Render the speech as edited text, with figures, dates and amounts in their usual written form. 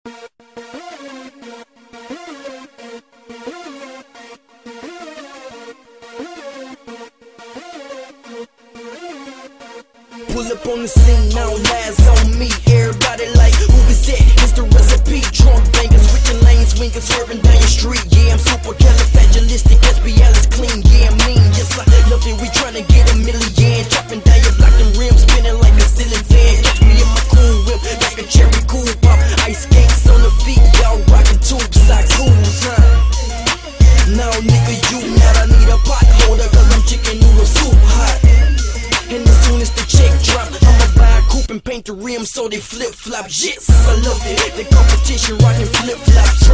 Pull up on the scene, now lies on me. Everybody like, who is that? It's the recipe. Drunk bangers, switching lanes, swingers, swerving down your street. Yeah, I'm super califragilistic, SBL is clean. Yeah, I'm mean, yes I love it. We tryna get a million, chopping down your block and rims, spinning like a ceiling fan. Catch me in my cool whip, like a cherry cool pop. Ice skates on the feet, y'all rockin' tube socks. Who's huh? Now nigga, you not, I need a pot holder, cause I'm chicken noodle soup hot. And as soon as the check drop, I'ma buy a coupe and paint the rims so they flip-flop. Yes, I love it. The competition rockin' flip-flops.